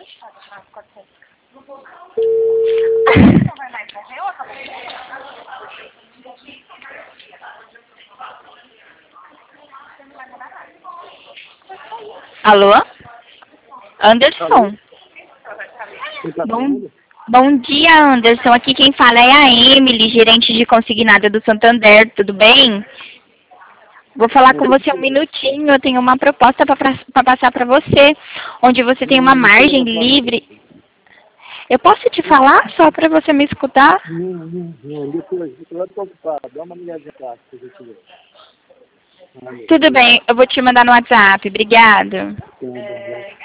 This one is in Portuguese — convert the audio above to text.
Alô? Anderson? Alô? Bom dia, Anderson. Aqui quem fala é a Emily, gerente de consignada do Santander. Tudo bem? Vou falar com você um minutinho. Eu tenho uma proposta para passar para você, onde você tem uma margem livre. Eu posso te falar só para você me escutar? Não, depois eu estou ocupado. Dá uma ligadinha lá, se você tiver. Tudo bem, eu vou te mandar no WhatsApp. Obrigada. Tudo bem.